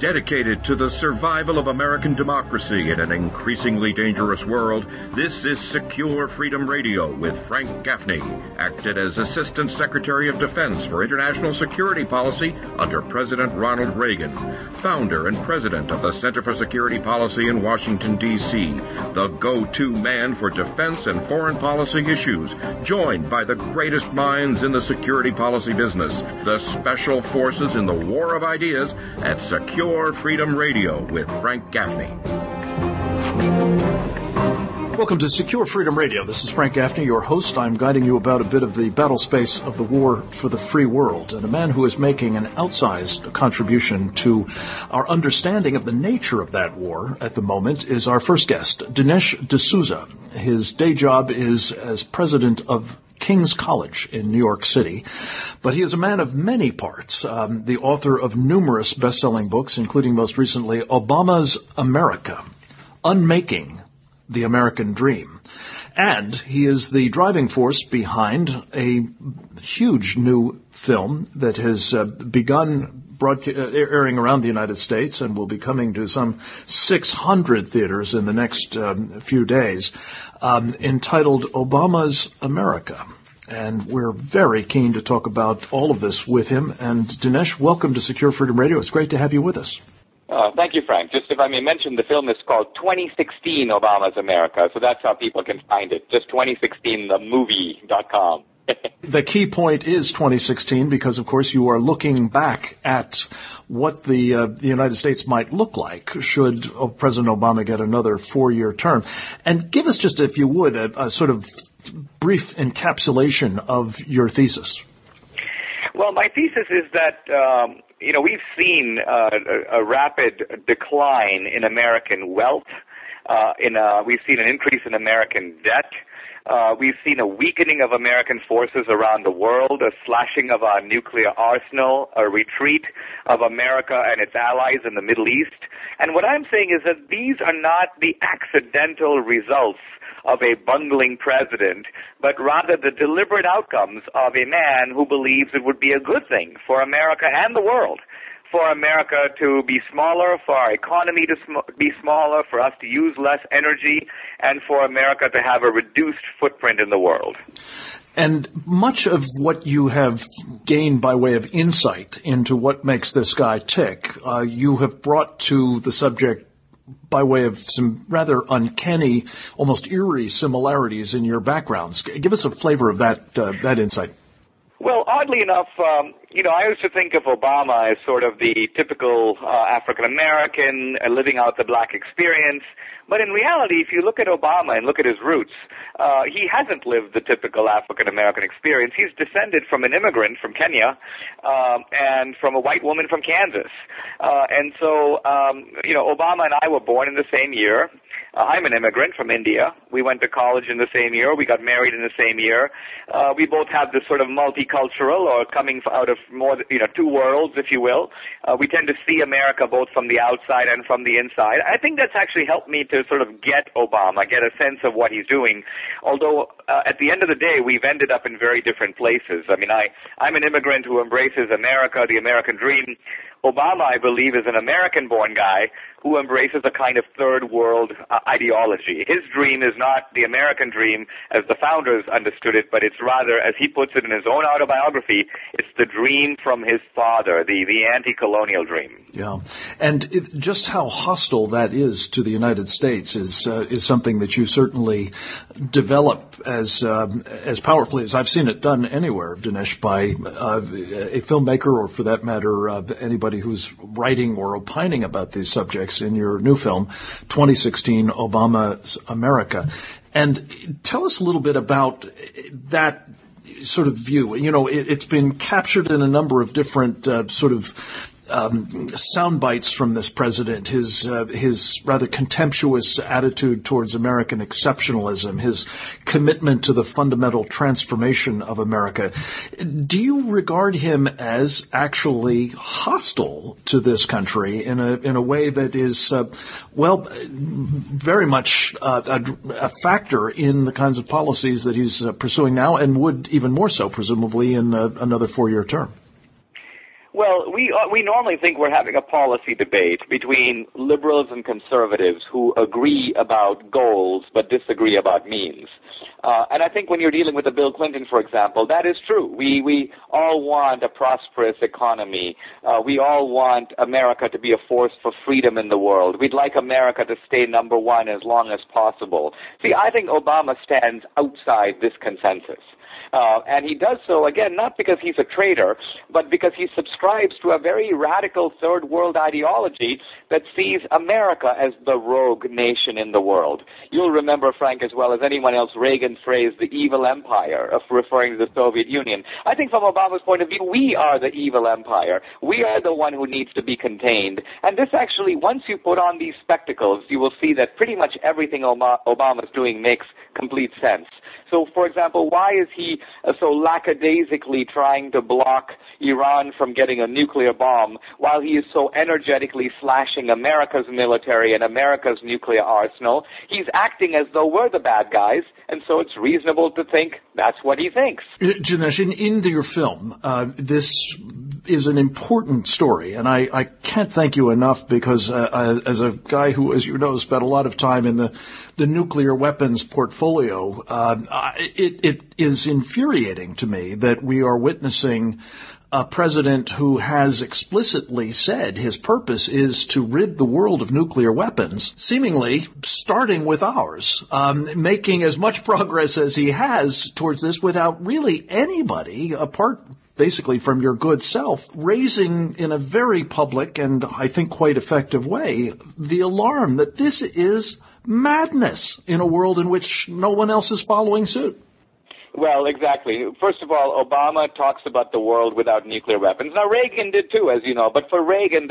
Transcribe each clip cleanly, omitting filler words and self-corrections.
Dedicated to the survival of American democracy in an increasingly dangerous world, this is Secure Freedom Radio with Frank Gaffney, acted as Assistant Secretary of Defense for International Security Policy under President Ronald Reagan, founder and president of the Center for Security Policy in Washington, D.C., the go-to man for defense and foreign policy issues, joined by the greatest minds in the security policy business, the special forces in the war of ideas at Secure Freedom Radio with Frank Gaffney. Welcome to Secure Freedom Radio. This is Frank Gaffney, your host. I'm guiding you about a bit of the battle space of the war for the free world. And a man who is making an outsized contribution to our understanding of the nature of that war at the moment is our first guest, Dinesh D'Souza. His day job is as president of King's College in New York City, but he is a man of many parts, the author of numerous best-selling books, including most recently Obama's America, Unmaking the American Dream. And he is the driving force behind a huge new film that has begun airing around the United States and will be coming to some 600 theaters in the next few days, entitled Obama's America. And we're very keen to talk about all of this with him. And Dinesh, welcome to Secure Freedom Radio. It's great to have you with us. Thank you, Frank. Just if I may mention, the film is called 2016 Obama's America, so that's how people can find it. Just 2016themovie.com. The key point is 2016 because, of course, you are looking back at what the United States might look like should President Obama get another 4-year term. And give us just, if you would, a sort of brief encapsulation of your thesis. Well, my thesis is that, we've seen a rapid decline in American wealth. We've seen an increase in American debt. We've seen a weakening of American forces around the world, a slashing of our nuclear arsenal, a retreat of America and its allies in the Middle East. And what I'm saying is that these are not the accidental results of a bungling president, but rather the deliberate outcomes of a man who believes it would be a good thing for America and the world, for America to be smaller, for our economy to be smaller, for us to use less energy, and for America to have a reduced footprint in the world. And much of what you have gained by way of insight into what makes this guy tick, you have brought to the subject by way of some rather uncanny, almost eerie similarities in your backgrounds. Give us a flavor of that insight. Well, oddly enough, I used to think of Obama as sort of the typical African-American living out the black experience. But in reality, if you look at Obama and look at his roots, he hasn't lived the typical African-American experience. He's descended from an immigrant from Kenya and from a white woman from Kansas. And so, Obama and I were born in the same year. I'm an immigrant from India. We went to college in the same year. We got married in the same year. We both have this sort of multicultural or coming out of more, two worlds, if you will. We tend to see America both from the outside and from the inside. I think that's actually helped me to sort of get Obama, get a sense of what he's doing. Although at the end of the day, we've ended up in very different places. I mean, I'm an immigrant who embraces America, the American dream. Obama, I believe, is an American-born guy who embraces a kind of third world ideology. His dream is not the American dream as the founders understood it, but it's rather, as he puts it in his own autobiography, it's the dream from his father, the anti-colonial dream. Yeah, and just how hostile that is to the United States is something that you certainly develop as powerfully as I've seen it done anywhere, Dinesh, by a filmmaker or, for that matter, anybody who's writing or opining about these subjects in your new film, 2016 Obama's America. And tell us a little bit about that sort of view. It's been captured in a number of different sound bites from this president, his rather contemptuous attitude towards American exceptionalism, his commitment to the fundamental transformation of America. Do you regard him as actually hostile to this country in a way that is, very much a factor in the kinds of policies that he's pursuing now and would even more so, presumably, in another 4-year term? Well, we normally think we're having a policy debate between liberals and conservatives who agree about goals but disagree about means. And I think when you're dealing with a Bill Clinton, for example, that is true. We all want a prosperous economy. We all want America to be a force for freedom in the world. We'd like America to stay number one as long as possible. See, I think Obama stands outside this consensus. And he does so, again, not because he's a traitor, but because he subscribes to a very radical third world ideology that sees America as the rogue nation in the world. You'll remember, Frank, as well as anyone else, Reagan's phrase, the evil empire, of referring to the Soviet Union. I think from Obama's point of view, we are the evil empire. We are the one who needs to be contained. And this actually, once you put on these spectacles, you will see that pretty much everything Obama's doing makes complete sense. So, for example, why is he so lackadaisically trying to block Iran from getting a nuclear bomb while he is so energetically slashing America's military and America's nuclear arsenal? He's acting as though we're the bad guys, and so it's reasonable to think that's what he thinks. Dinesh, in your film, this is an important story, and I can't thank you enough because as a guy who, as you know, spent a lot of time in the nuclear weapons portfolio, it is infuriating to me that we are witnessing a president who has explicitly said his purpose is to rid the world of nuclear weapons, seemingly starting with ours, making as much progress as he has towards this without really anybody, apart basically from your good self, raising in a very public and I think quite effective way the alarm that this is madness in a world in which no one else is following suit. Well, exactly. First of all, Obama talks about the world without nuclear weapons. Now, Reagan did too, as you know. But for Reagan,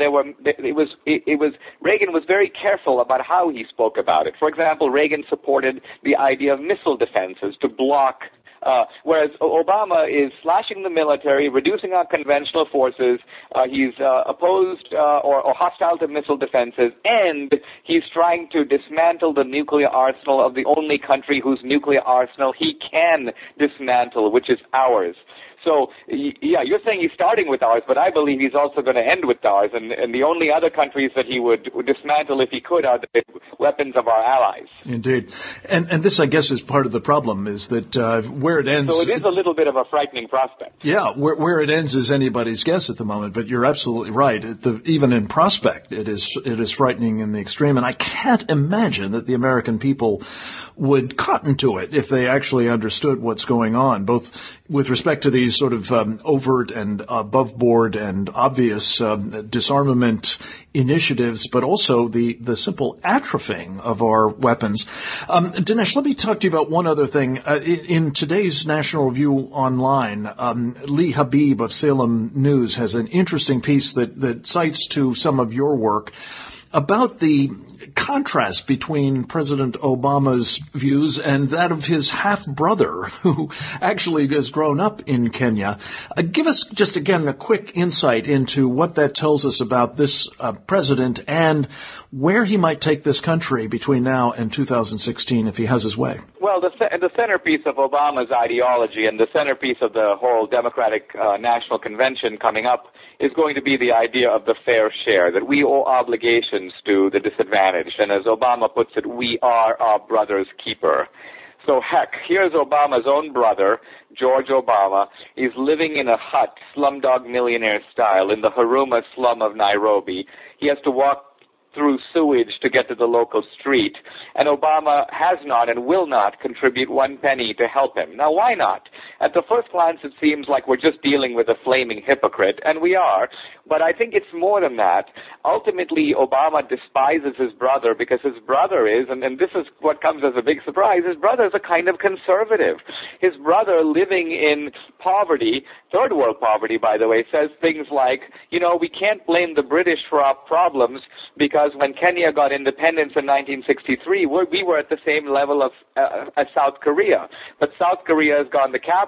Reagan was very careful about how he spoke about it. For example, Reagan supported the idea of missile defenses to block. Whereas Obama is slashing the military, reducing our conventional forces, he's opposed or hostile to missile defenses, and he's trying to dismantle the nuclear arsenal of the only country whose nuclear arsenal he can dismantle, which is ours. So, yeah, you're saying he's starting with ours, but I believe he's also going to end with ours, and the only other countries that he would dismantle if he could are the weapons of our allies. Indeed. And this, I guess, is part of the problem, is that where it ends... So it is a little bit of a frightening prospect. Yeah, where it ends is anybody's guess at the moment, but you're absolutely right. Even in prospect, it is frightening in the extreme, and I can't imagine that the American people would cotton to it if they actually understood what's going on, both with respect to these sort of overt and above board and obvious disarmament initiatives, but also the simple atrophying of our weapons. Dinesh, let me talk to you about one other thing. In today's National Review Online, Lee Habib of Salem News has an interesting piece that cites to some of your work about the contrast between President Obama's views and that of his half-brother, who actually has grown up in Kenya. Give us just, again, a quick insight into what that tells us about this president and where he might take this country between now and 2016 if he has his way. Well, the centerpiece of Obama's ideology and the centerpiece of the whole Democratic National Convention coming up is going to be the idea of the fair share, that we owe obligations to the disadvantaged. And as Obama puts it, we are our brother's keeper. So heck, here's Obama's own brother, George Obama. He's living in a hut, slumdog millionaire style, in the Huruma slum of Nairobi. He has to walk through sewage to get to the local street, and Obama has not and will not contribute one penny to help him. Now, why not? At the first glance, it seems like we're just dealing with a flaming hypocrite, and we are, but I think it's more than that. Ultimately, Obama despises his brother because his brother is, and this is what comes as a big surprise, his brother is a kind of conservative. His brother, living in poverty, third world poverty, by the way, says things like, we can't blame the British for our problems because when Kenya got independence in 1963, we were at the same level as South Korea. But South Korea has gone to capitalism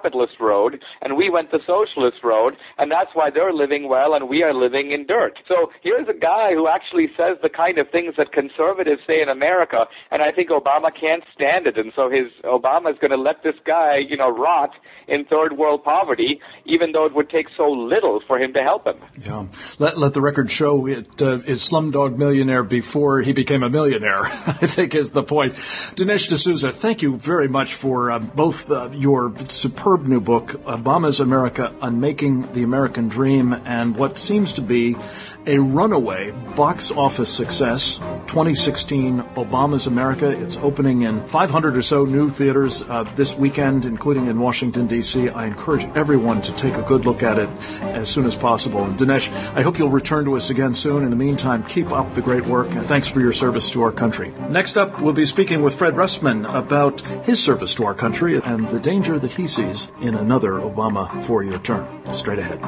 capitalist road, and we went the socialist road, and that's why they're living well and we are living in dirt. So here's a guy who actually says the kind of things that conservatives say in America, and I think Obama can't stand it, and so Obama is going to let this guy, rot in third world poverty, even though it would take so little for him to help him. Yeah. Let the record show it is Slumdog Millionaire before he became a millionaire, I think is the point. Dinesh D'Souza, thank you very much for both your superb new book, Obama's America, Unmaking the American Dream, and what seems to be a runaway box office success, 2016 Obama's America. It's opening in 500 or so new theaters this weekend, including in Washington, D.C. I encourage everyone to take a good look at it as soon as possible. And Dinesh, I hope you'll return to us again soon. In the meantime, keep up the great work, and thanks for your service to our country. Next up, we'll be speaking with Fred Rustman about his service to our country and the danger that he sees in another Obama four-year term. Straight ahead.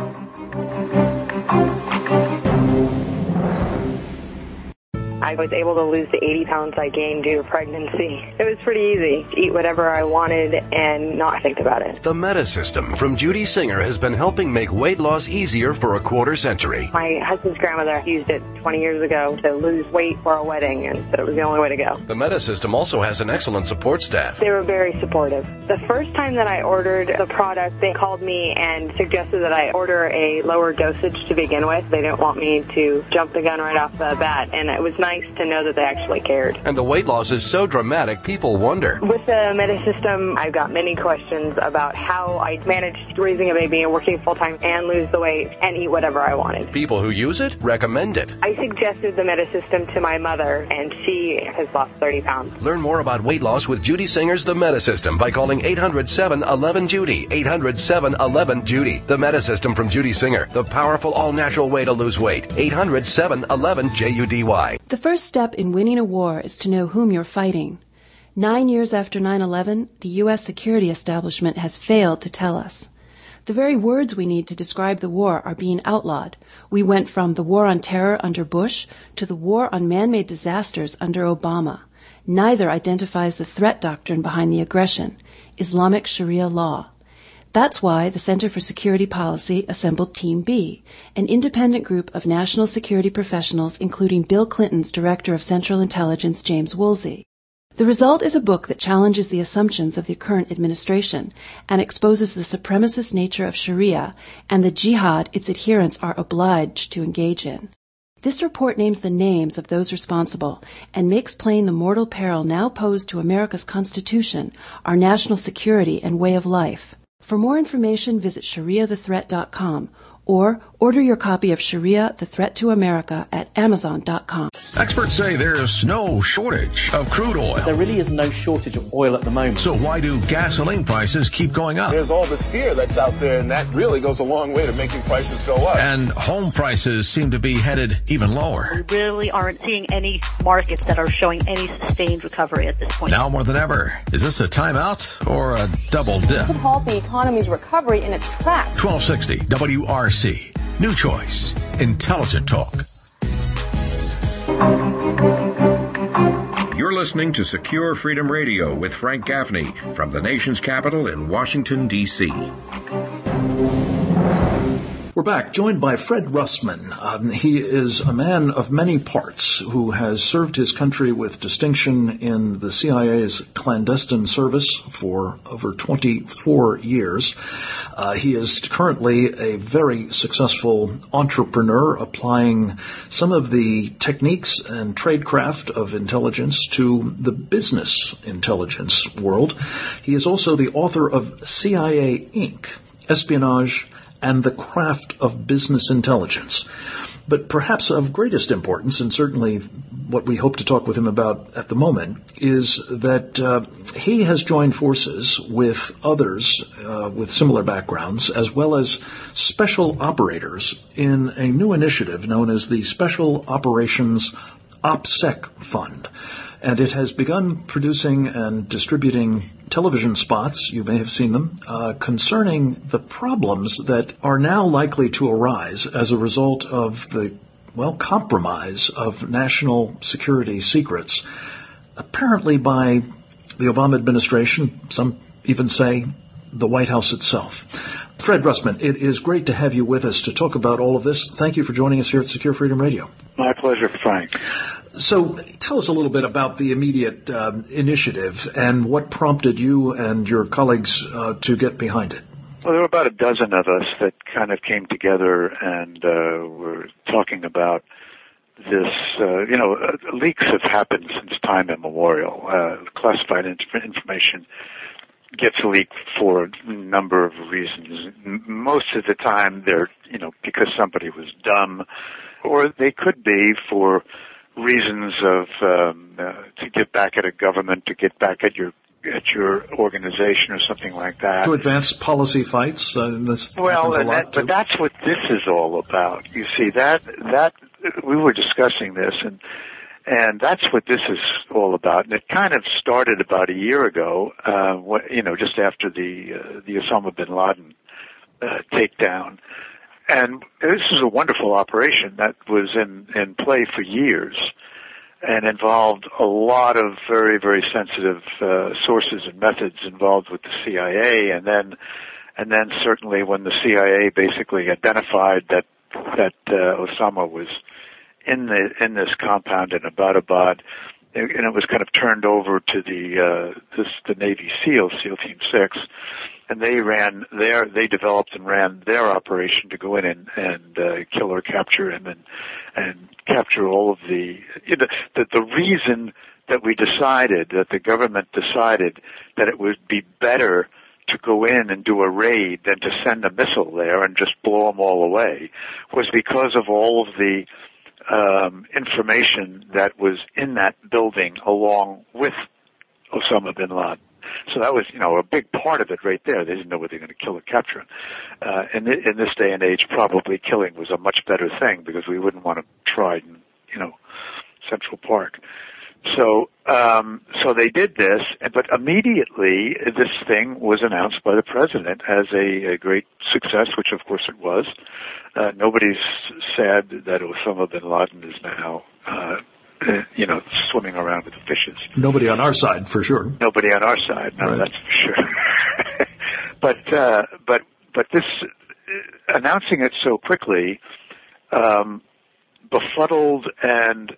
I was able to lose the 80 pounds I gained due to pregnancy. It was pretty easy to eat whatever I wanted and not think about it. The Meta System from Judy Singer has been helping make weight loss easier for a quarter century. My husband's grandmother used it 20 years ago to lose weight for a wedding and said it was the only way to go. The Meta System also has an excellent support staff. They were very supportive. The first time that I ordered the product, they called me and suggested that I order a lower dosage to begin with. They didn't want me to jump the gun right off the bat, and it was nice to know that they actually cared. And the weight loss is so dramatic, people wonder. With the Meta System, I've got many questions about how I managed raising a baby and working full-time and lose the weight and eat whatever I wanted. People who use it recommend it. I suggested the Meta System to my mother, and she has lost 30 pounds. Learn more about weight loss with Judy Singer's The Meta System by calling 800-711-JUDY. 800-711-JUDY. The Meta System from Judy Singer, the powerful all-natural way to lose weight. 800-711-JUDY. The first step in winning a war is to know whom you're fighting. 9 years after 9/11, the U.S. security establishment has failed to tell us. The very words we need to describe the war are being outlawed. We went from the war on terror under Bush to the war on man-made disasters under Obama. Neither identifies the threat doctrine behind the aggression, Islamic Sharia law. That's why the Center for Security Policy assembled Team B, an independent group of national security professionals, including Bill Clinton's Director of Central Intelligence, James Woolsey. The result is a book that challenges the assumptions of the current administration and exposes the supremacist nature of Sharia and the jihad its adherents are obliged to engage in. This report names the names of those responsible and makes plain the mortal peril now posed to America's Constitution, our national security, and way of life. For more information, visit ShariaTheThreat.com or order your copy of Sharia, The Threat to America at Amazon.com. Experts say there's no shortage of crude oil. There really is no shortage of oil at the moment. So why do gasoline prices keep going up? There's all this fear that's out there, and that really goes a long way to making prices go up. And home prices seem to be headed even lower. We really aren't seeing any markets that are showing any sustained recovery at this point. Now more than ever, is this a timeout or a double dip? Could halt the economy's recovery in its tracks. 1260 WRC. New choice. Intelligent talk. You're listening to Secure Freedom Radio with Frank Gaffney from the nation's capital in Washington, D.C. We're back, joined by Fred Rustman. He is a man of many parts who has served his country with distinction in the CIA's clandestine service for over 24 years. He is currently a very successful entrepreneur, applying some of the techniques and tradecraft of intelligence to the business intelligence world. He is also the author of CIA Inc., Espionage and the Craft of Business Intelligence. But perhaps of greatest importance, and certainly what we hope to talk with him about at the moment, is that he has joined forces with others with similar backgrounds, as well as special operators, in a new initiative known as the Special Operations OPSEC Fund. And it has begun producing and distributing television spots, you may have seen them, concerning the problems that are now likely to arise as a result of the, compromise of national security secrets, apparently by the Obama administration, some even say the White House itself. Fred Rustman, it is great to have you with us to talk about all of this. Thank you for joining us here at Secure Freedom Radio. My pleasure, Frank. So tell us a little bit about the immediate initiative and what prompted you and your colleagues to get behind it. Well, there were about a dozen of us that kind of came together and were talking about this. Leaks have happened since time immemorial. Classified information gets leaked for a number of reasons. Most of the time they're, because somebody was dumb, or they could be for reasons of to get back at a government, to get back at your organization or something like that. To advance policy fights? But that's what this is all about. You see, that we were discussing this, and that's what this is all about. And it kind of started about a year ago, just after the Osama bin Laden takedown. And this is a wonderful operation that was in play for years and involved a lot of very, very sensitive sources and methods involved with the CIA. And then certainly when the CIA basically identified that Osama was in this compound in Abbottabad, and it was kind of turned over to the Navy SEAL Team 6, and they developed and ran their operation to go in and kill or capture him and capture all of the reason that the government decided that it would be better to go in and do a raid than to send a missile there and just blow them all away was because of all of the information that was in that building along with Osama bin Laden. So that was, a big part of it right there. They didn't know whether they were going to kill or capture him. In this day and age, probably killing was a much better thing because we wouldn't want to try in, Central Park. So they did this, but immediately this thing was announced by the president as a great success, which of course it was. Nobody's sad that Osama bin Laden is now, swimming around with the fishes. Nobody on our side, for sure. Nobody on our side, no, right. That's for sure. but this announcing it so quickly befuddled and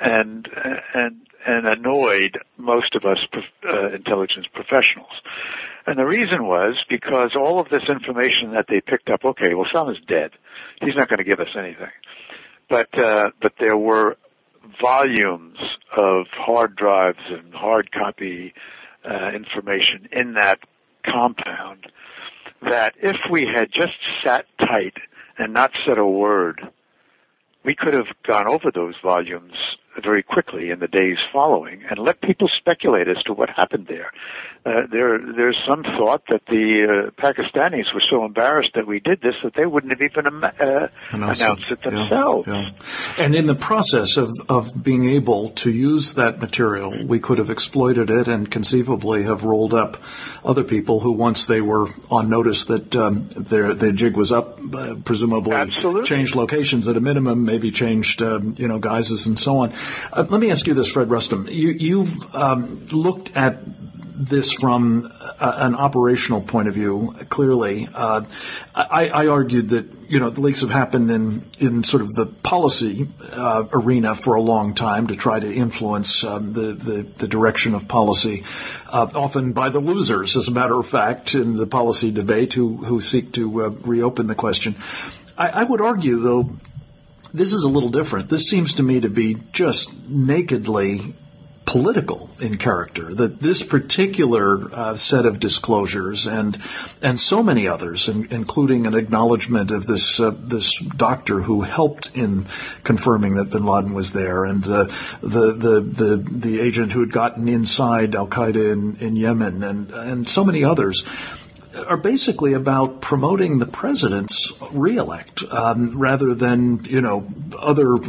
annoyed most of us intelligence professionals. And the reason was because all of this information that they picked up, okay, well, Osama's dead. He's not going to give us anything. But there were volumes of hard drives and hard copy information in that compound that if we had just sat tight and not said a word, we could have gone over those volumes very quickly in the days following and let people speculate as to what happened there. There's some thought that the Pakistanis were so embarrassed that we did this that they wouldn't have even announced it themselves. Yeah. And in the process of being able to use that material, we could have exploited it and conceivably have rolled up other people who, once they were on notice that their jig was up, presumably Absolutely. Changed locations at a minimum, maybe changed guises and so on. Let me ask you this, Fred Rustam. You've looked at this from an operational point of view, clearly. I argued that, the leaks have happened in sort of the policy arena for a long time to try to influence the direction of policy, often by the losers, as a matter of fact, in the policy debate who seek to reopen the question. I would argue, though, this is a little different. This seems to me to be just nakedly political in character, that this particular set of disclosures and so many others, including an acknowledgement of this doctor who helped in confirming that bin Laden was there, and the agent who had gotten inside Al-Qaeda in Yemen, and so many others, are basically about promoting the president's reelect rather than, other,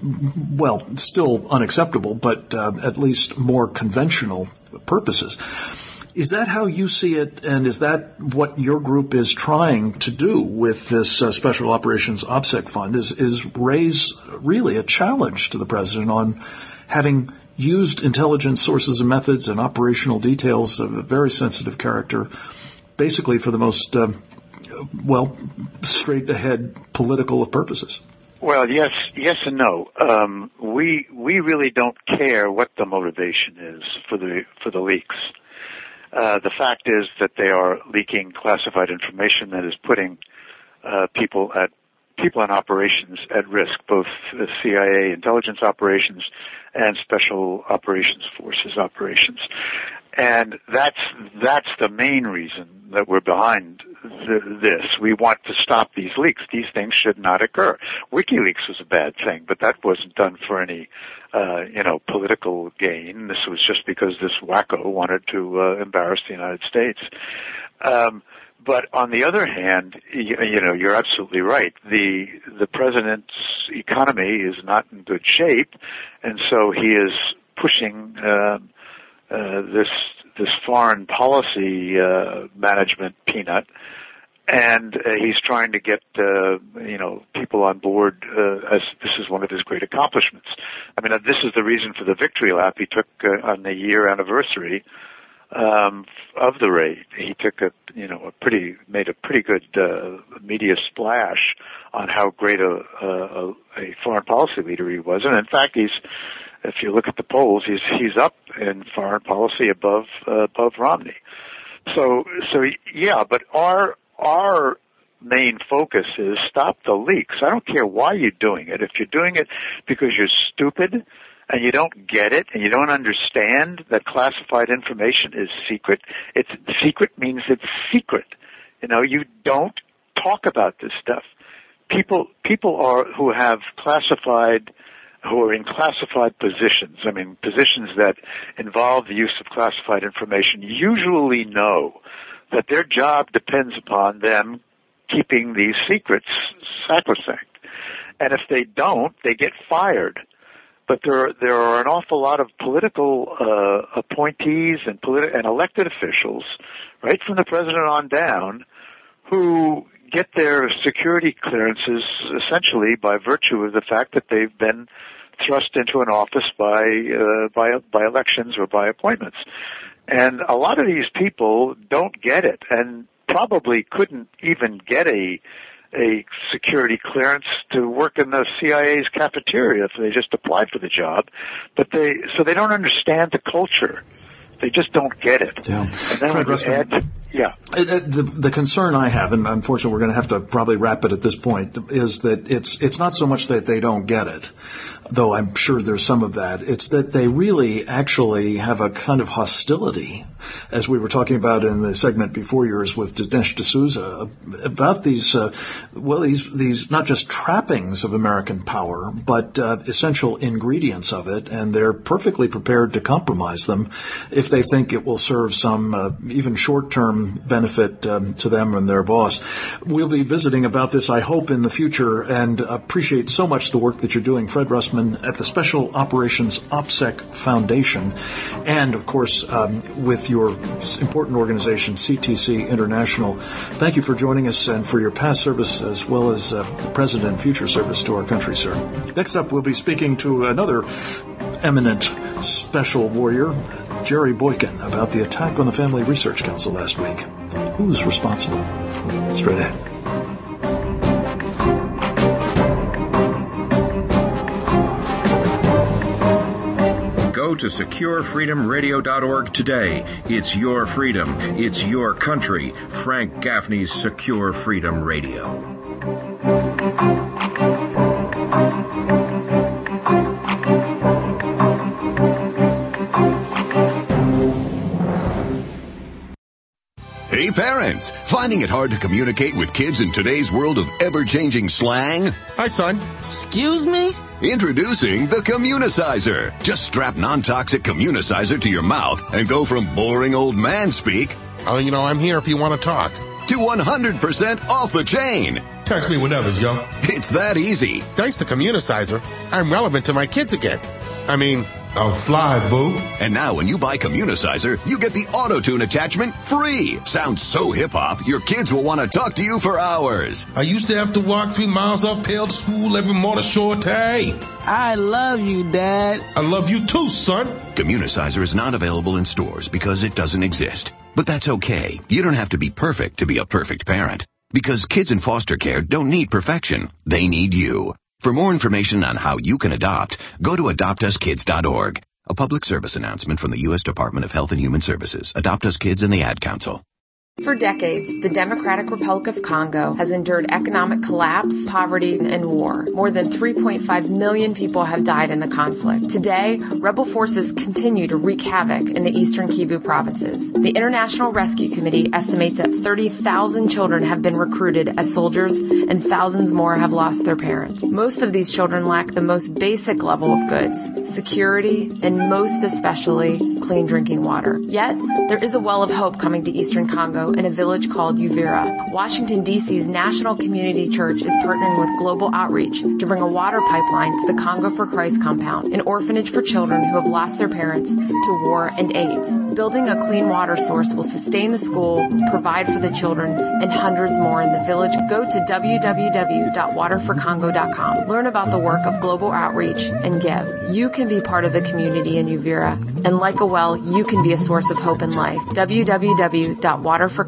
still unacceptable, but at least more conventional purposes. Is that how you see it, and is that what your group is trying to do with this Special Operations OPSEC Fund, is raise really a challenge to the president on having used intelligence sources and methods and operational details of a very sensitive character basically for the most, straight-ahead political of purposes. Well, yes and no. We really don't care what the motivation is for the leaks. The fact is that they are leaking classified information that is putting people in operations at risk, both the CIA intelligence operations and special operations forces operations. And that's the main reason that we're behind this. We want to stop these leaks. These things should not occur. WikiLeaks was a bad thing, but that wasn't done for any, political gain. This was just because this wacko wanted to embarrass the United States. But on the other hand, you're absolutely right. The president's economy is not in good shape, and so he is pushing this foreign policy management peanut, and he's trying to get people on board as this is one of his great accomplishments. I mean, this is the reason for the victory lap he took on the year anniversary of the raid. He took made a pretty good media splash on how great a foreign policy leader he was, and in fact if you look at the polls, he's up in foreign policy above Romney. So yeah, but our main focus is stop the leaks. I don't care why you're doing it. If you're doing it because you're stupid and you don't get it and you don't understand that classified information is secret, secret means it's secret. You don't talk about this stuff. People who are in classified positions, positions that involve the use of classified information, usually know that their job depends upon them keeping these secrets sacrosanct. And if they don't, they get fired. But there are an awful lot of political appointees and elected officials, right from the president on down, who get their security clearances essentially by virtue of the fact that they've been thrust into an office by elections or by appointments. And a lot of these people don't get it and probably couldn't even get a security clearance to work in the CIA's cafeteria if they just applied for the job. But they don't understand the culture. They just don't get it. Yeah. And then Fred Russman, the concern I have, and unfortunately we're going to have to probably wrap it at this point, is that it's not so much that they don't get it, though I'm sure there's some of that. It's that they really actually have a kind of hostility, as we were talking about in the segment before yours with Dinesh D'Souza, about these not just trappings of American power, but essential ingredients of it, and they're perfectly prepared to compromise them if they think it will serve some even short-term benefit to them and their boss. We'll be visiting about this, I hope, in the future, and appreciate so much the work that you're doing, Fred Russman, at the Special Operations OPSEC Foundation, and, of course, with your important organization, CTC International. Thank you for joining us and for your past service as well as present and future service to our country, sir. Next up, we'll be speaking to another eminent special warrior, Jerry Boykin, about the attack on the Family Research Council last week. Who's responsible? Straight ahead. Go to SecureFreedomRadio.org today. It's your freedom. It's your country. Frank Gaffney's Secure Freedom Radio. Hey parents, finding it hard to communicate with kids in today's world of ever-changing slang? Hi son. Excuse me? Introducing the Communicizer. Just strap non-toxic Communicizer to your mouth and go from boring old man speak, I'm here if you want to talk, to 100% off the chain. Text me whenever, yo. It's that easy. Thanks to Communicizer, I'm relevant to my kids again. I'll fly, boo. And now when you buy Communicizer, you get the auto-tune attachment free. Sounds so hip-hop, your kids will want to talk to you for hours. I used to have to walk 3 miles uphill to school every morning, shorty. I love you, Dad. I love you too, son. Communicizer is not available in stores because it doesn't exist. But that's okay. You don't have to be perfect to be a perfect parent. Because kids in foster care don't need perfection. They need you. For more information on how you can adopt, go to adoptuskids.org. A public service announcement from the U.S. Department of Health and Human Services, Adopt Us Kids, and the Ad Council. For decades, the Democratic Republic of Congo has endured economic collapse, poverty, and war. More than 3.5 million people have died in the conflict. Today, rebel forces continue to wreak havoc in the eastern Kivu provinces. The International Rescue Committee estimates that 30,000 children have been recruited as soldiers and thousands more have lost their parents. Most of these children lack the most basic level of goods, security, and most especially clean drinking water. Yet, there is a well of hope coming to eastern Congo in a village called Uvira. Washington, D.C.'s National Community Church is partnering with Global Outreach to bring a water pipeline to the Congo for Christ compound, an orphanage for children who have lost their parents to war and AIDS. Building a clean water source will sustain the school, provide for the children, and hundreds more in the village. Go to www.waterforcongo.com. Learn about the work of Global Outreach and give. You can be part of the community in Uvira, and like a well, you can be a source of hope and life. www.waterforcongo.com.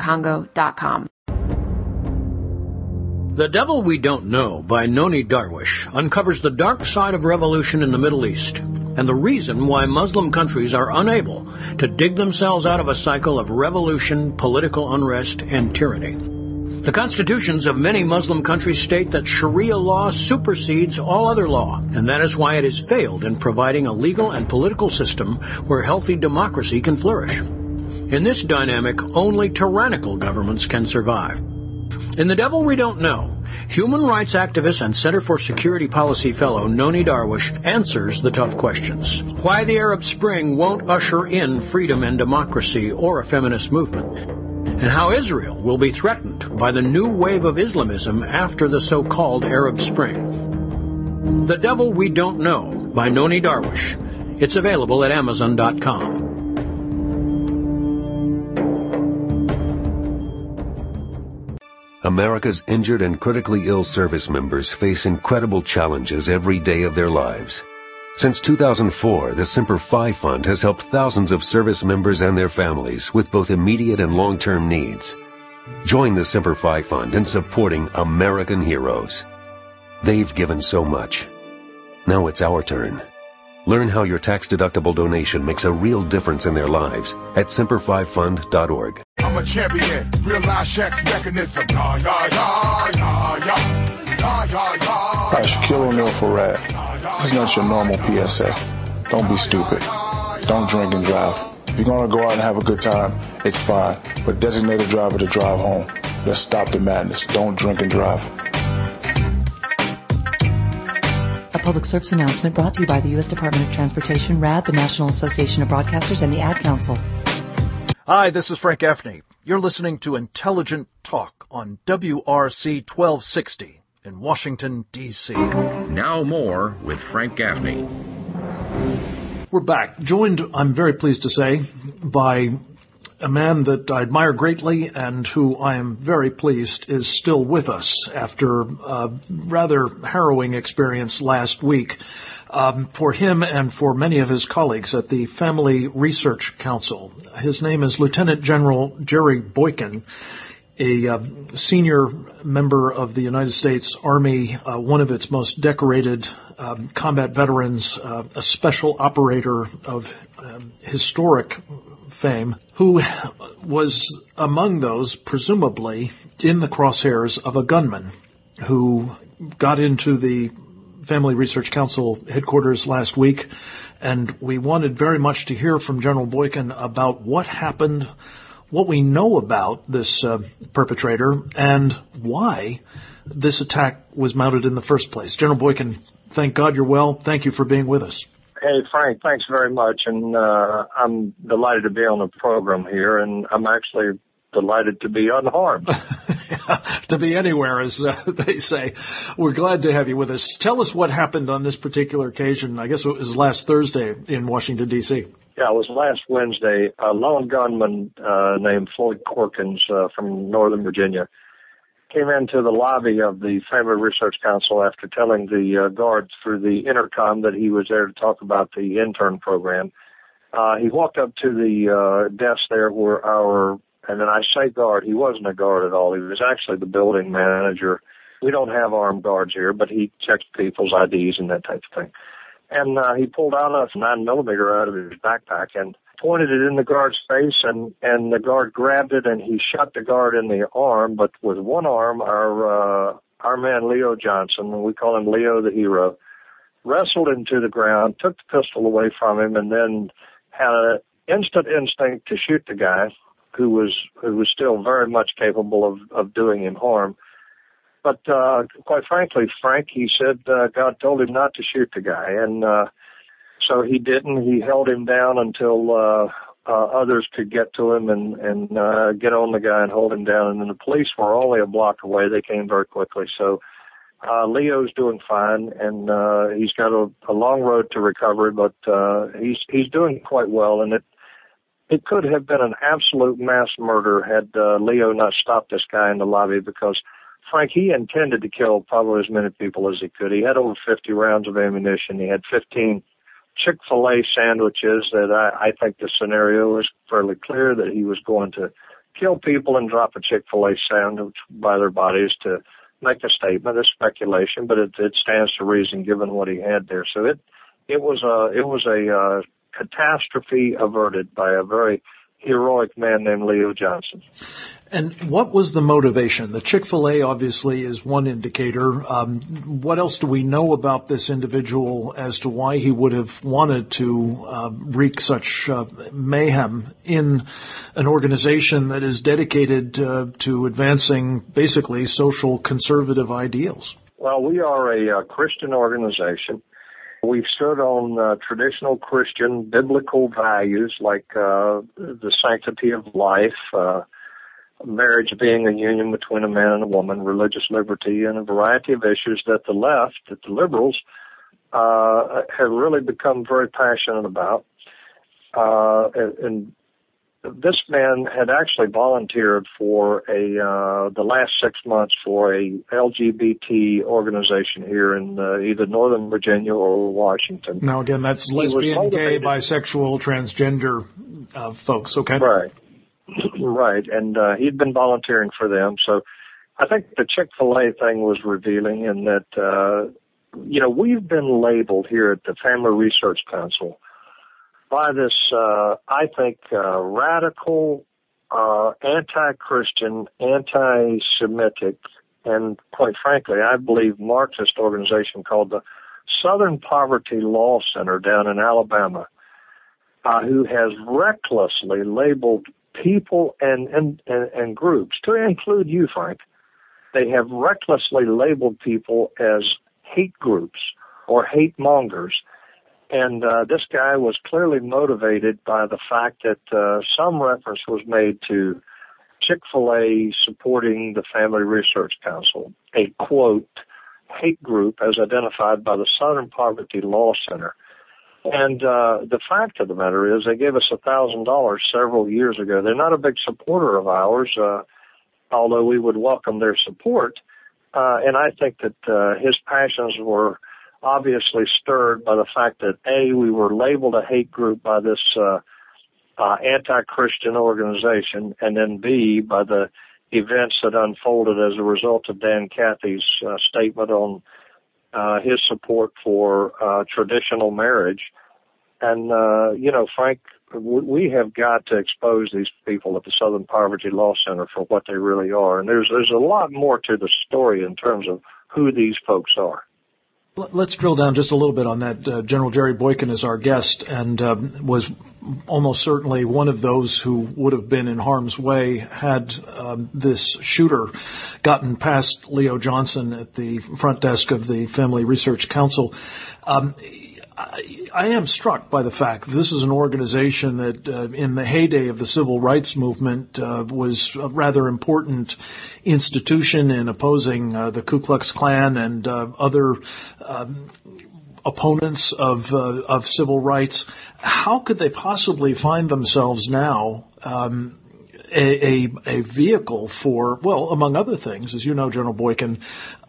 The Devil We Don't Know by Noni Darwish uncovers the dark side of revolution in the Middle East and the reason why Muslim countries are unable to dig themselves out of a cycle of revolution, political unrest, and tyranny. The constitutions of many Muslim countries state that Sharia law supersedes all other law, and that is why it has failed in providing a legal and political system where healthy democracy can flourish. In this dynamic, only tyrannical governments can survive. In The Devil We Don't Know, human rights activist and Center for Security Policy fellow Noni Darwish answers the tough questions. Why the Arab Spring won't usher in freedom and democracy or a feminist movement, and how Israel will be threatened by the new wave of Islamism after the so-called Arab Spring. The Devil We Don't Know by Noni Darwish. It's available at Amazon.com. America's injured and critically ill service members face incredible challenges every day of their lives. Since 2004, the Semper Fi Fund has helped thousands of service members and their families with both immediate and long-term needs. Join the Semper Fi Fund in supporting American heroes. They've given so much. Now it's our turn. Learn how your tax-deductible donation makes a real difference in their lives at SemperFiFund.org. I'm a champion, real-life checks mechanism. Yeah, yeah, yeah, yeah, yeah, yeah, yeah, yeah. Hi, Shaquille O'Neal for Rad. This is not your normal PSA. Don't be stupid. Don't drink and drive. If you're going to go out and have a good time, it's fine. But designate a driver to drive home. Let's stop the madness. Don't drink and drive. A public service announcement brought to you by the U.S. Department of Transportation, RAD, the National Association of Broadcasters, and the Ad Council. Hi, this is Frank Gaffney. You're listening to Intelligent Talk on WRC 1260 in Washington, D.C. Now more with Frank Gaffney. We're back, joined, I'm very pleased to say, by a man that I admire greatly and who I am very pleased is still with us after a rather harrowing experience last week. For him and for many of his colleagues at the Family Research Council. His name is Lieutenant General Jerry Boykin, a senior member of the United States Army, one of its most decorated combat veterans, a special operator of historic fame, who was among those, presumably, in the crosshairs of a gunman who got into the Family Research Council headquarters last week, and we wanted very much to hear from General Boykin about what happened, what we know about this perpetrator, and why this attack was mounted in the first place. General Boykin, thank God you're well. Thank you for being with us. Hey, Frank, thanks very much, and I'm delighted to be on the program here, and I'm actually delighted to be unharmed. To be anywhere, as they say. We're glad to have you with us. Tell us what happened on this particular occasion. I guess it was last Thursday in Washington, D.C. Yeah, it was last Wednesday. A lone gunman named Floyd Corkins from Northern Virginia came into the lobby of the Family Research Council after telling the guards through the intercom that he was there to talk about the intern program. He walked up to the desk there where and then I say guard, he wasn't a guard at all. He was actually the building manager. We don't have armed guards here, but he checks people's IDs and that type of thing. And he pulled out a 9mm out of his backpack and pointed it in the guard's face, and the guard grabbed it and he shot the guard in the arm. But with one arm, our man Leo Johnson, and we call him Leo the hero, wrestled him to the ground, took the pistol away from him, and then had an instant instinct to shoot the guy, who was still very much capable of doing him harm. But quite frankly, Frank, he said God told him not to shoot the guy, and so he didn't. He held him down until others could get to him and get on the guy and hold him down. And then the police were only a block away. They came very quickly. So Leo's doing fine, and he's got a long road to recovery, but he's doing quite well. And it could have been an absolute mass murder had Leo not stopped this guy in the lobby, because Frank, he intended to kill probably as many people as he could. He had over 50 rounds of ammunition. He had 15 Chick-fil-A sandwiches that I think the scenario is fairly clear that he was going to kill people and drop a Chick-fil-A sandwich by their bodies to make a statement. It's speculation, but it stands to reason given what he had there. So it was a catastrophe averted by a very heroic man named Leo Johnson. And what was the motivation? The Chick-fil-A obviously is one indicator. What else do we know about this individual as to why he would have wanted to wreak such mayhem in an organization that is dedicated to advancing basically social conservative ideals? Well, we are a Christian organization. We've stood on traditional Christian biblical values like the sanctity of life, marriage being a union between a man and a woman, religious liberty, and a variety of issues that the left, that the liberals, have really become very passionate about. And this man had actually volunteered for the last 6 months for a LGBT organization here in either Northern Virginia or Washington. Now, again, that's lesbian, gay, bisexual, transgender folks, okay? Right. Right, and he'd been volunteering for them. So I think the Chick-fil-A thing was revealing in that, we've been labeled here at the Family Research Council by this, I think, radical, anti-Christian, anti-Semitic, and quite frankly, I believe Marxist organization called the Southern Poverty Law Center down in Alabama, who has recklessly labeled people and groups, to include you, Frank. They have recklessly labeled people as hate groups or hate mongers. And this guy was clearly motivated by the fact that some reference was made to Chick-fil-A supporting the Family Research Council, a, quote, hate group as identified by the Southern Poverty Law Center. And the fact of the matter is they gave us $1,000 several years ago. They're not a big supporter of ours, although we would welcome their support. And I think that his passions were obviously stirred by the fact that, A, we were labeled a hate group by this anti-Christian organization, and then, B, by the events that unfolded as a result of Dan Cathy's statement on his support for traditional marriage. And, Frank, we have got to expose these people at the Southern Poverty Law Center for what they really are. And there's a lot more to the story in terms of who these folks are. Let's drill down just a little bit on that. General Jerry Boykin is our guest and was almost certainly one of those who would have been in harm's way had this shooter gotten past Leo Johnson at the front desk of the Family Research Council. I am struck by the fact that this is an organization that in the heyday of the civil rights movement was a rather important institution in opposing the Ku Klux Klan and other opponents of civil rights. How could they possibly find themselves now a vehicle for, well, among other things, as you know, General Boykin,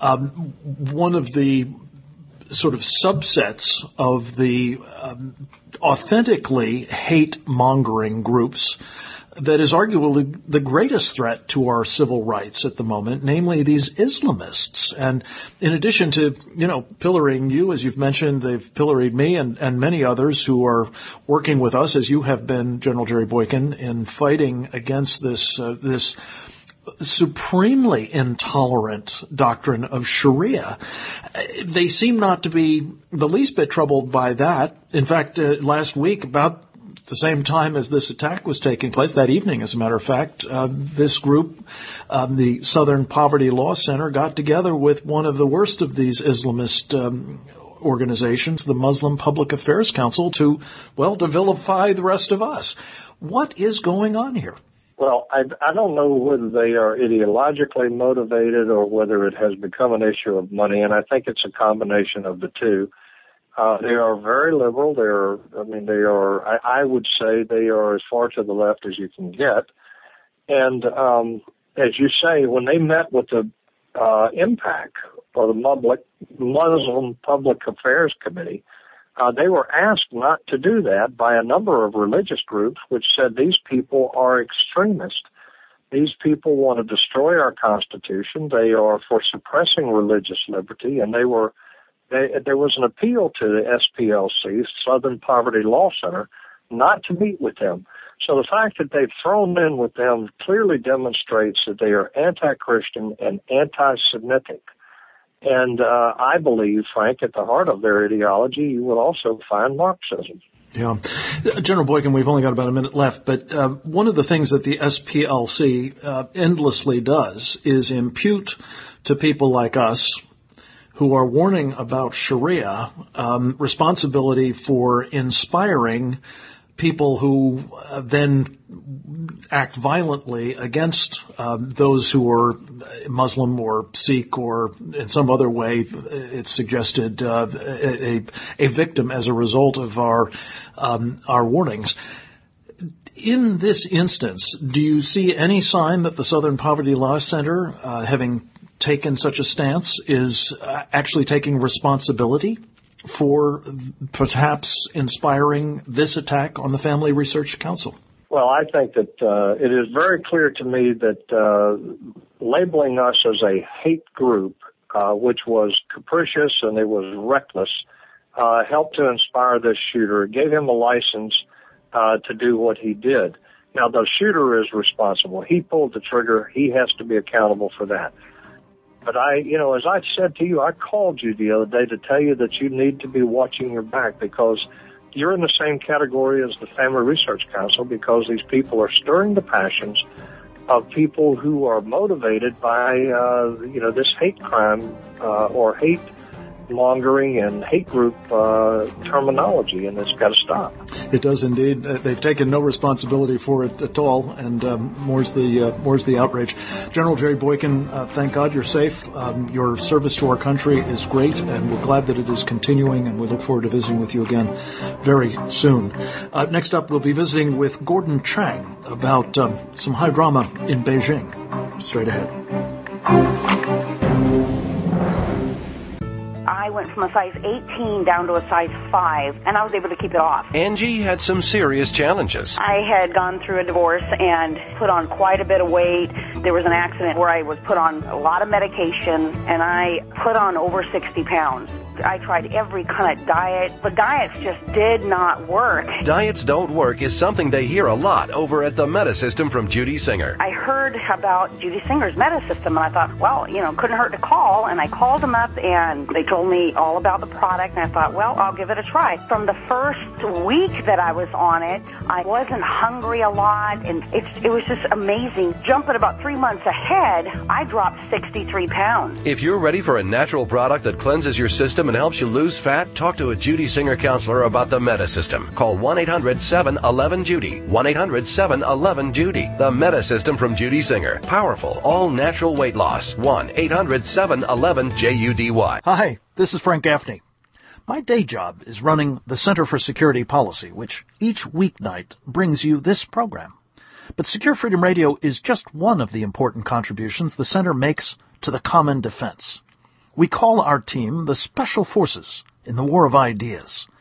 one of the sort of subsets of the authentically hate-mongering groups that is arguably the greatest threat to our civil rights at the moment, namely these Islamists. And in addition to, pillorying you, as you've mentioned, they've pilloried me and many others who are working with us, as you have been, General Jerry Boykin, in fighting against this supremely intolerant doctrine of Sharia. They seem not to be the least bit troubled by that. In fact, last week, about the same time as this attack was taking place, that evening, as a matter of fact, this group, the Southern Poverty Law Center, got together with one of the worst of these Islamist organizations, the Muslim Public Affairs Council, to vilify the rest of us. What is going on here? Well, I don't know whether they are ideologically motivated or whether it has become an issue of money, and I think it's a combination of the two. They are very liberal. I would say they are as far to the left as you can get. And as you say, when they met with the IMPAC, or the Muslim Public Affairs Committee, they were asked not to do that by a number of religious groups, which said these people are extremists. These people want to destroy our Constitution. They are for suppressing religious liberty, and there was an appeal to the SPLC, Southern Poverty Law Center, not to meet with them. So the fact that they've thrown in with them clearly demonstrates that they are anti-Christian and anti-Semitic. And I believe, Frank, at the heart of their ideology, you will also find Marxism. Yeah. General Boykin, we've only got about a minute left, but one of the things that the SPLC endlessly does is impute to people like us who are warning about Sharia responsibility for inspiring people who then act violently against those who are Muslim or Sikh or in some other way, it's suggested, a victim as a result of our warnings. In this instance, do you see any sign that the Southern Poverty Law Center, having taken such a stance, is actually taking responsibility for perhaps inspiring this attack on the Family Research Council? Well, I think that it is very clear to me that labeling us as a hate group, which was capricious and it was reckless, helped to inspire this shooter. It gave him a license to do what he did. Now, the shooter is responsible. He pulled the trigger. He has to be accountable for that. But as I said to you, I called you the other day to tell you that you need to be watching your back, because you're in the same category as the Family Research Council, because these people are stirring the passions of people who are motivated by, this hate crime or hate mongering and hate group terminology, and it's got to stop. It does indeed. They've taken no responsibility for it at all, and more's the outrage. General Jerry Boykin, thank God you're safe. Your service to our country is great, and we're glad that it is continuing, and we look forward to visiting with you again very soon. Next up, we'll be visiting with Gordon Chang about some high drama in Beijing. Straight ahead. I went from a size 18 down to a size 5, and I was able to keep it off. Angie had some serious challenges. I had gone through a divorce and put on quite a bit of weight. There was an accident where I was put on a lot of medication, and I put on over 60 pounds. I tried every kind of diet, but diets just did not work. Diets don't work is something they hear a lot over at the Metasystem from Judy Singer. I heard about Judy Singer's Metasystem, and I thought, well, couldn't hurt to call. And I called them up, and they told me all about the product, and I thought, well, I'll give it a try. From the first week that I was on it, I wasn't hungry a lot, and it was just amazing. Jumping about 3 months ahead, I dropped 63 pounds. If you're ready for a natural product that cleanses your system and helps you lose fat, talk to a Judy Singer counselor about the Metasystem. Call 1-800-711-JUDY. 1-800-711-JUDY. The Metasystem from Judy Singer. Powerful, all-natural weight loss. 1-800-711-JUDY. Hi, this is Frank Gaffney. My day job is running the Center for Security Policy, which each weeknight brings you this program. But Secure Freedom Radio is just one of the important contributions the Center makes to the common defense. We call our team the Special Forces in the War of Ideas.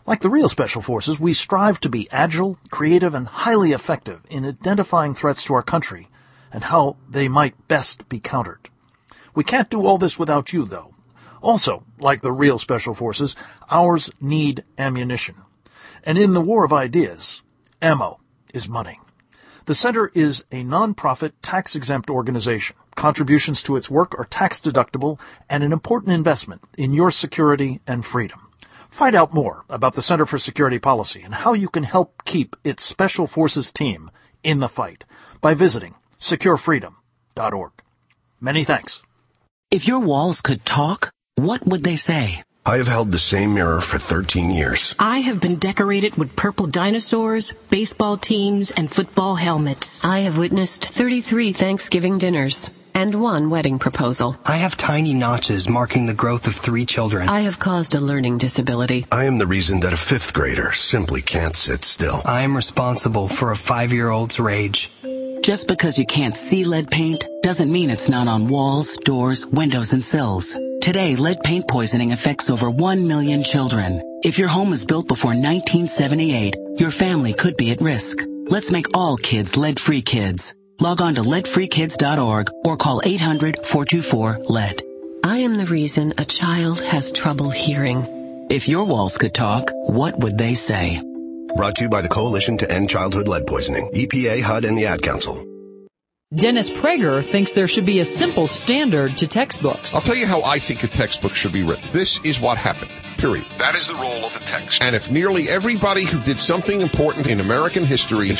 Like the real Special Forces, we strive to be agile, creative, and highly effective in identifying threats to our country and how they might best be countered. We can't do all this without you, though. Also, like the real Special Forces, ours need ammunition. And in the war of ideas, ammo is money. The Center is a non-profit, tax-exempt organization. Contributions to its work are tax-deductible and an important investment in your security and freedom. Find out more about the Center for Security Policy and how you can help keep its Special Forces team in the fight by visiting securefreedom.org. Many thanks. If your walls could talk, what would they say? I have held the same mirror for 13 years. I have been decorated with purple dinosaurs, baseball teams, and football helmets. I have witnessed 33 Thanksgiving dinners and 1 wedding proposal. I have tiny notches marking the growth of 3 children. I have caused a learning disability. I am the reason that a 5th grader simply can't sit still. I am responsible for a 5-year-old's rage. Just because you can't see lead paint doesn't mean it's not on walls, doors, windows, and sills. Today, lead paint poisoning affects over 1 million children. If your home was built before 1978, your family could be at risk. Let's make all kids lead-free kids. Log on to leadfreekids.org or call 800-424-LEAD. I am the reason a child has trouble hearing. If your walls could talk, what would they say? Brought to you by the Coalition to End Childhood Lead Poisoning, EPA, HUD, and the Ad Council. Dennis Prager thinks there should be a simple standard to textbooks. I'll tell you how I think a textbook should be written. This is what happened. Period. That is the role of the text. And if nearly everybody who did something important in American history, if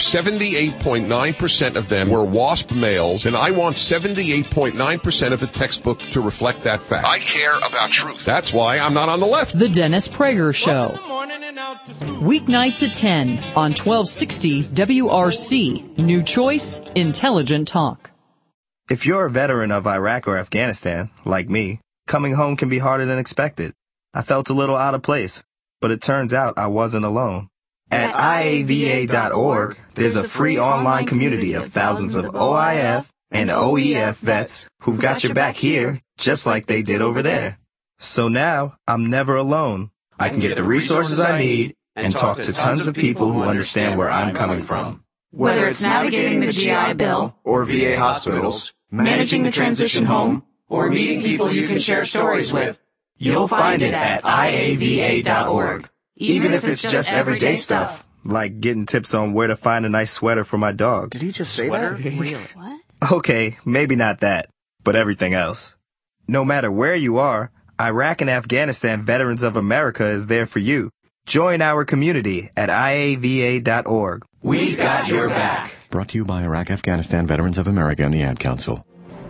78.9% of them were WASP males, then I want 78.9% of the textbook to reflect that fact. I care about truth. That's why I'm not on the left. The Dennis Prager Show. Weeknights at 10 on 1260 WRC. New choice, intelligent talk. If you're a veteran of Iraq or Afghanistan, like me, coming home can be harder than expected. I felt a little out of place, but it turns out I wasn't alone. At IAVA.org, there's a free online community of thousands of OIF and OEF vets who've got your back here, just like they did over there. So now, I'm never alone. I can get the resources I need and talk to tons of people who understand where I'm coming from. Whether it's navigating the GI Bill, or VA hospitals, managing the transition home, or meeting people you can share stories with, you'll find it at IAVA.org. Even if it's just everyday stuff, like getting tips on where to find a nice sweater for my dog. Did he just say that? Really? What? Okay, maybe not that, but everything else. No matter where you are, Iraq and Afghanistan Veterans of America is there for you. Join our community at IAVA.org. We've got your back. Brought to you by Iraq Afghanistan Veterans of America and the Ad Council.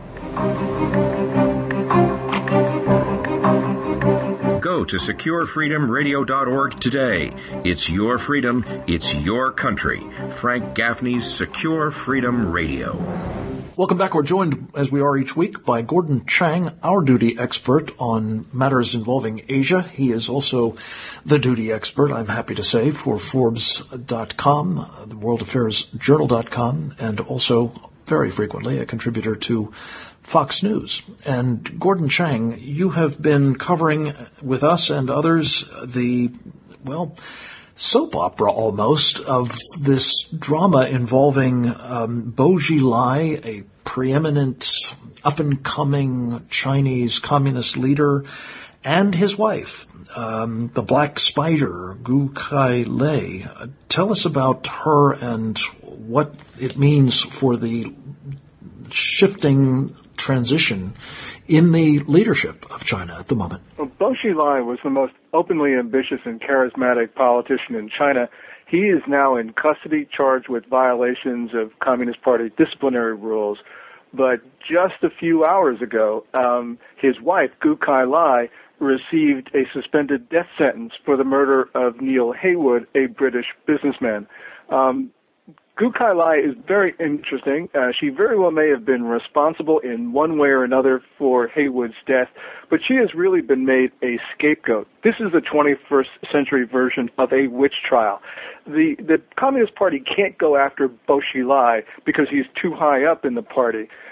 Go to SecureFreedomRadio.org today. It's your freedom. It's your country. Frank Gaffney's Secure Freedom Radio. Welcome back. We're joined, as we are each week, by Gordon Chang, our duty expert on matters involving Asia. He is also the duty expert, I'm happy to say, for Forbes.com, the World Affairs Journal.com, and also very frequently a contributor to Fox News. And Gordon Chang, you have been covering with us and others the, soap opera almost of this drama involving Bo Xilai, a preeminent up-and-coming Chinese communist leader, and his wife, the Black Spider, Gu Kai-lei. Tell us about her and what it means for the shifting transition in the leadership of China at the moment. Well, Bo Xilai was the most openly ambitious and charismatic politician in China. He is now in custody, charged with violations of Communist Party disciplinary rules. But just a few hours ago, his wife, Gu Kai-lai, received a suspended death sentence for the murder of Neil Haywood, a British businessman. Gu Kai-lai is very interesting. She very well may have been responsible in one way or another for Haywood's death, but she has really been made a scapegoat. This is the 21st century version of a witch trial. The Communist Party can't go after Bo Xilai because he's too high up in the party.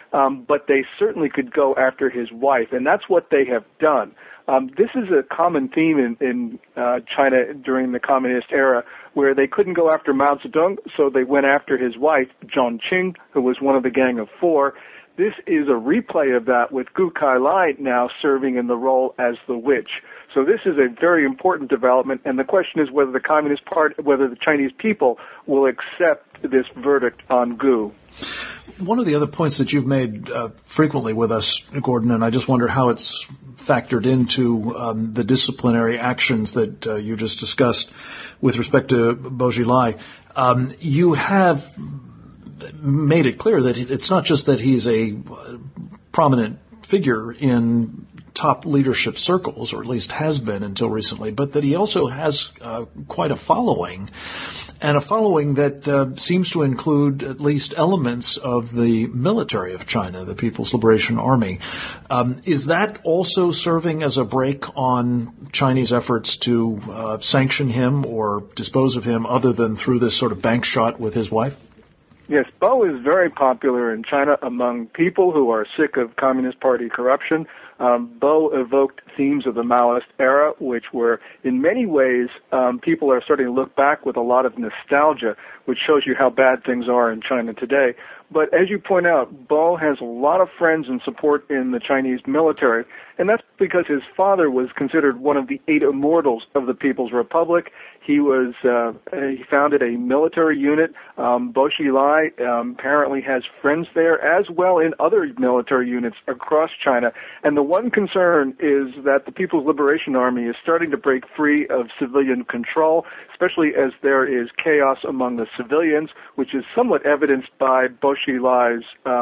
but they certainly could go after his wife, and that's what they have done. This is a common theme in China during the communist era, where they couldn't go after Mao Zedong, so they went after his wife, Zhong Qing, who was one of the Gang of Four. This is a replay of that, with Gu Kailai now serving in the role as the witch. So this is a very important development, and the question is whether the Communist Party, whether the Chinese people will accept this verdict on Gu. One of the other points that you've made frequently with us, Gordon, and I just wonder how it's factored into the disciplinary actions that you just discussed with respect to Bo Xilai. You have made it clear that it's not just that he's a prominent figure in top leadership circles, or at least has been until recently, but that he also has quite a following, and a following that seems to include at least elements of the military of China, the People's Liberation Army. Is that also serving as a brake on Chinese efforts to sanction him or dispose of him, other than through this sort of bank shot with his wife? Yes, Bo is very popular in China among people who are sick of Communist Party corruption. Bo evoked themes of the Maoist era, which were, in many ways, people are starting to look back with a lot of nostalgia, which shows you how bad things are in China today. But as you point out, Bo has a lot of friends and support in the Chinese military, and that's because his father was considered one of the 8 immortals of the People's Republic. He founded a military unit. Bo Xilai apparently has friends there, as well in other military units across China. And the one concern is that the People's Liberation Army is starting to break free of civilian control, especially as there is chaos among the civilians, which is somewhat evidenced by Bo Xilai's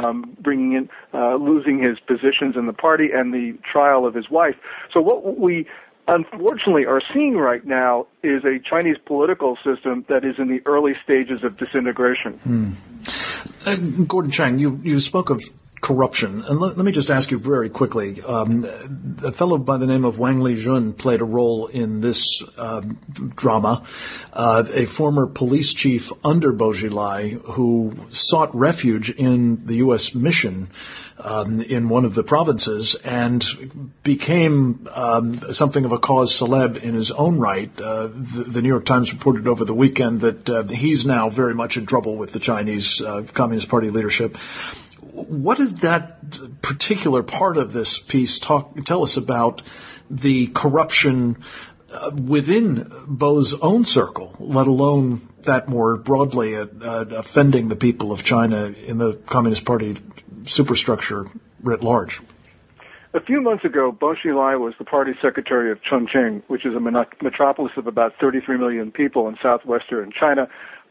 losing his positions in the party and the trial of his wife. So what we unfortunately are seeing right now is a Chinese political system that is in the early stages of disintegration. Gordon Chang, you spoke of corruption, and let me just ask you very quickly. A fellow by the name of Wang Lijun played a role in this drama, a former police chief under Bo Xilai who sought refuge in the U.S. mission in one of the provinces and became something of a cause célèbre in his own right. The New York Times reported over the weekend that he's now very much in trouble with the Chinese Communist Party leadership. What is that particular part of this piece tell us about the corruption within Bo's own circle, let alone that more broadly offending the people of China in the Communist Party superstructure writ large? A few months ago, Bo Xilai was the party secretary of Chongqing, which is a metropolis of about 33 million people in southwestern China.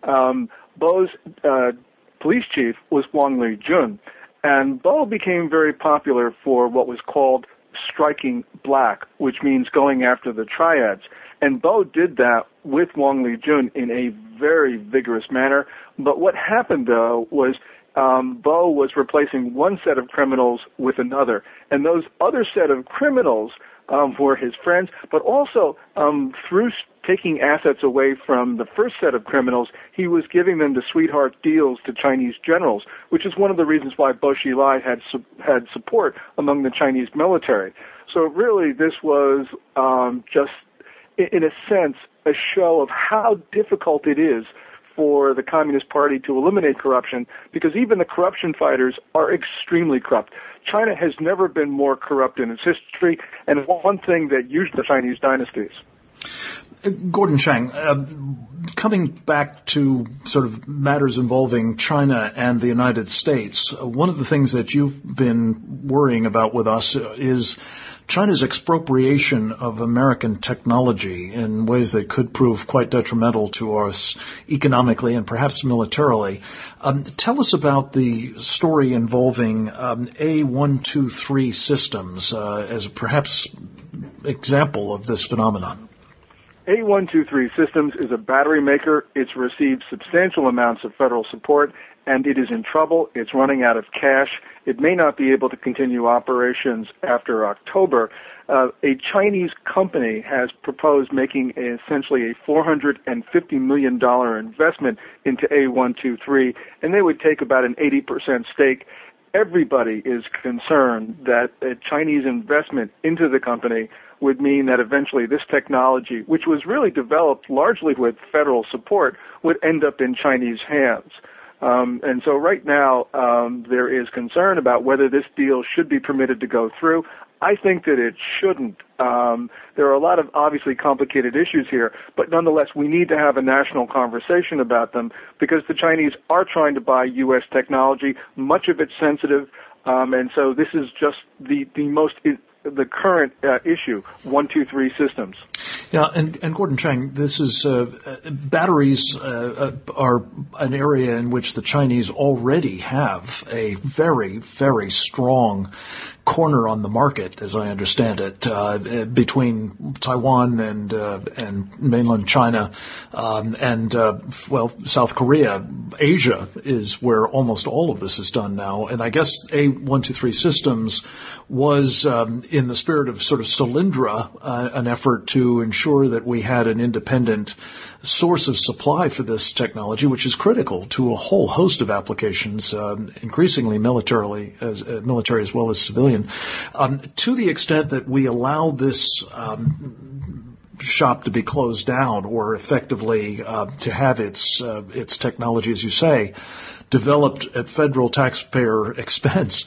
Bo's police chief was Wang Lijun, and Bo became very popular for what was called striking black, which means going after the triads. And Bo did that with Wang Lijun in a very vigorous manner. But what happened, though, was Bo was replacing one set of criminals with another. And those other set of criminals were his friends, but also through taking assets away from the first set of criminals, he was giving them the sweetheart deals to Chinese generals, which is one of the reasons why Bo Xilai had support among the Chinese military. So really this was just, in a sense, a show of how difficult it is for the Communist Party to eliminate corruption, because even the corruption fighters are extremely corrupt. China has never been more corrupt in its history, and one thing that used the Chinese dynasties. Gordon Chang, coming back to sort of matters involving China and the United States, one of the things that you've been worrying about with us is China's expropriation of American technology in ways that could prove quite detrimental to us economically and perhaps militarily. Tell us about the story involving A123 systems as a perhaps example of this phenomenon. A123 Systems is a battery maker. It's received substantial amounts of federal support, and it is in trouble. It's running out of cash. It may not be able to continue operations after October. A Chinese company has proposed making essentially a $450 million investment into A123, and they would take about an 80% stake. everybody is concerned that a Chinese investment into the company would mean that eventually this technology, which was really developed largely with federal support, would end up in Chinese hands. And so right now, there is concern about whether this deal should be permitted to go through. I think that it shouldn't. There are a lot of obviously complicated issues here, but nonetheless, we need to have a national conversation about them because the Chinese are trying to buy U.S. technology. Much of it's sensitive, and so this is just the the current issue, 1, 2, 3 systems. Yeah, and Gordon Chang, this is batteries are an area in which the Chinese already have a very, very strong corner on the market, as I understand it, between Taiwan and mainland China, and South Korea. Asia is where almost all of this is done now, and I guess A123 Systems was, in the spirit of sort of Solyndra, an effort to ensure that we had an independent source of supply for this technology, which is critical to a whole host of applications, increasingly military as well as civilian. To the extent that we allow this shop to be closed down, or effectively to have its technology, as you say, developed at federal taxpayer expense,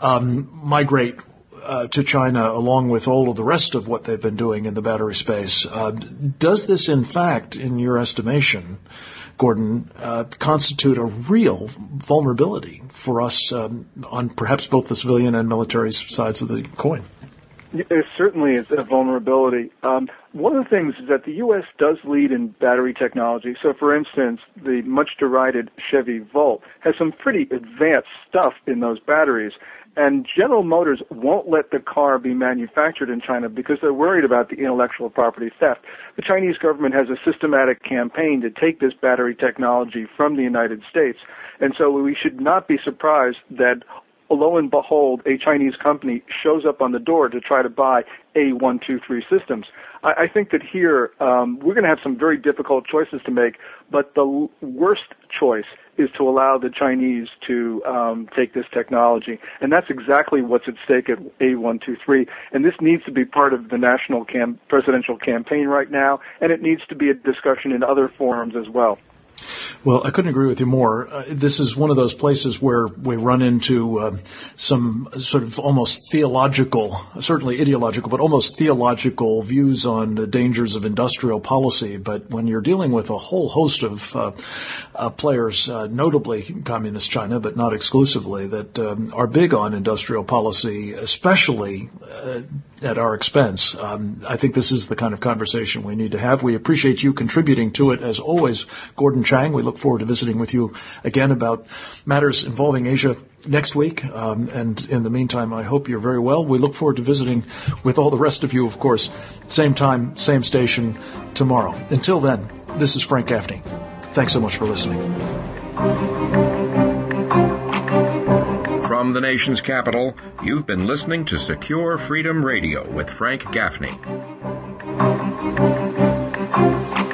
migrate to China along with all of the rest of what they've been doing in the battery space. Does this, in fact, in your estimation, Gordon, constitute a real vulnerability for us on perhaps both the civilian and military sides of the coin? It certainly is a vulnerability. One of the things is that the U.S. does lead in battery technology. So, for instance, the much-derided Chevy Volt has some pretty advanced stuff in those batteries. And General Motors won't let the car be manufactured in China because they're worried about the intellectual property theft. The Chinese government has a systematic campaign to take this battery technology from the United States. And so we should not be surprised that, lo and behold, a Chinese company shows up on the door to try to buy A123 Systems. I think that here we're going to have some very difficult choices to make, but the worst choice is to allow the Chinese to take this technology. And that's exactly what's at stake at A123. And this needs to be part of the national presidential campaign right now, and it needs to be a discussion in other forums as well. Well, I couldn't agree with you more. This is one of those places where we run into some sort of almost theological, certainly ideological, but almost theological views on the dangers of industrial policy. But when you're dealing with a whole host of players, notably Communist China, but not exclusively, that are big on industrial policy, especially at our expense, I think this is the kind of conversation we need to have. We appreciate you contributing to it, as always, Gordon Chang. We look forward to visiting with you again about matters involving Asia next week. And in the meantime, I hope you're very well. We look forward to visiting with all the rest of you, of course, same time, same station tomorrow. Until then, this is Frank Gaffney. Thanks so much for listening. From the nation's capital, you've been listening to Secure Freedom Radio with Frank Gaffney.